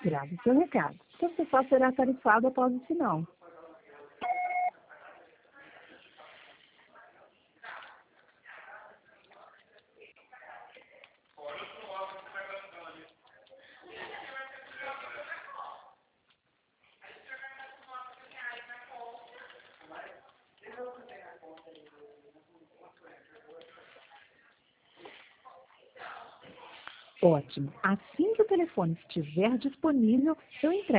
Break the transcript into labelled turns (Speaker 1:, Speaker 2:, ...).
Speaker 1: Grave seu recado. Você só será tarifado após o sinal. Ótimo. Assim que o telefone estiver disponível, eu entrego.